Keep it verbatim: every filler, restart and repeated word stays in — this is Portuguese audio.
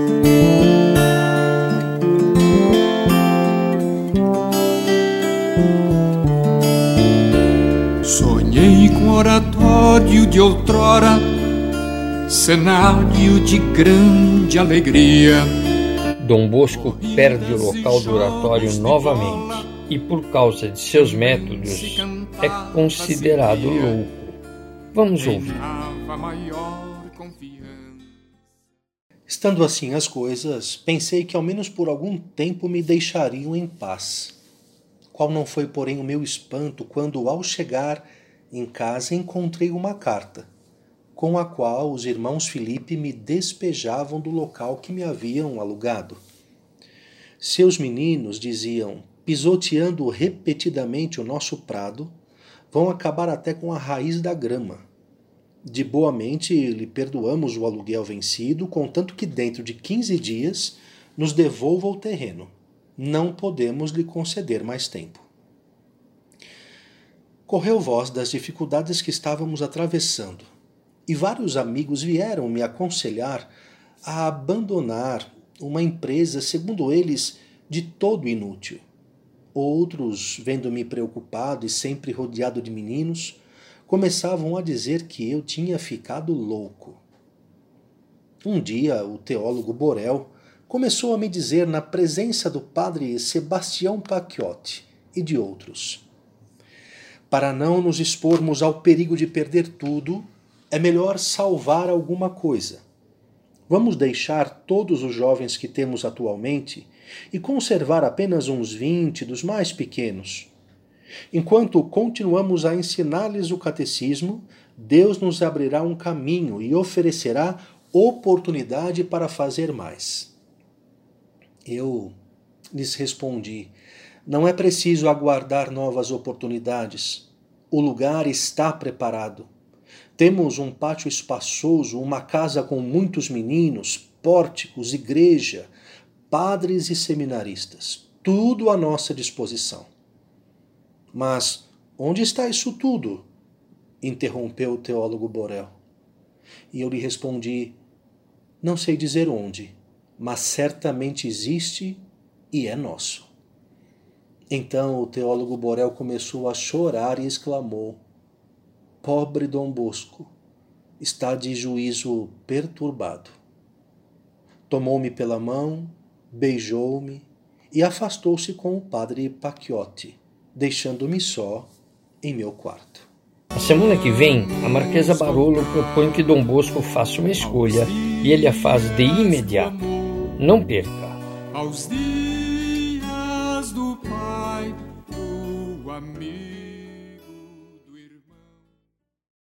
Sonhei com oratório de outrora, cenário de grande alegria. Dom Bosco perde o local do oratório novamente e, por causa de seus métodos, é considerado louco. Vamos ouvir. Estando assim as coisas, pensei que ao menos por algum tempo me deixariam em paz. Qual não foi, porém, o meu espanto quando, ao chegar em casa, encontrei uma carta, com a qual os irmãos Filipe me despejavam do local que me haviam alugado. Seus meninos, diziam, pisoteando repetidamente o nosso prado, vão acabar até com a raiz da grama. De boa mente lhe perdoamos o aluguel vencido, contanto que dentro de quinze dias nos devolva o terreno. Não podemos lhe conceder mais tempo. Correu voz das dificuldades que estávamos atravessando, e vários amigos vieram me aconselhar a abandonar uma empresa, segundo eles, de todo inútil. Outros, vendo-me preocupado e sempre rodeado de meninos, começavam a dizer que eu tinha ficado louco. Um dia, o teólogo Borel começou a me dizer, na presença do padre Sebastião Pacchiotti e de outros: para não nos expormos ao perigo de perder tudo, é melhor salvar alguma coisa. Vamos deixar todos os jovens que temos atualmente e conservar apenas uns vinte dos mais pequenos. Enquanto continuamos a ensinar-lhes o catecismo, Deus nos abrirá um caminho e oferecerá oportunidade para fazer mais. Eu lhes respondi: não é preciso aguardar novas oportunidades. O lugar está preparado. Temos um pátio espaçoso, uma casa com muitos meninos, pórticos, igreja, padres e seminaristas. Tudo à nossa disposição. Mas onde está isso tudo? Interrompeu o teólogo Borel. E eu lhe respondi: não sei dizer onde, mas certamente existe e é nosso. Então o teólogo Borel começou a chorar e exclamou: pobre Dom Bosco, está de juízo perturbado. Tomou-me pela mão, beijou-me e afastou-se com o padre Pacchiotti, deixando-me só em meu quarto. Na semana que vem, a Marquesa Barolo propõe que Dom Bosco faça uma escolha e ele a faz de imediato. Não perca! Aos dias do Pai, do amigo.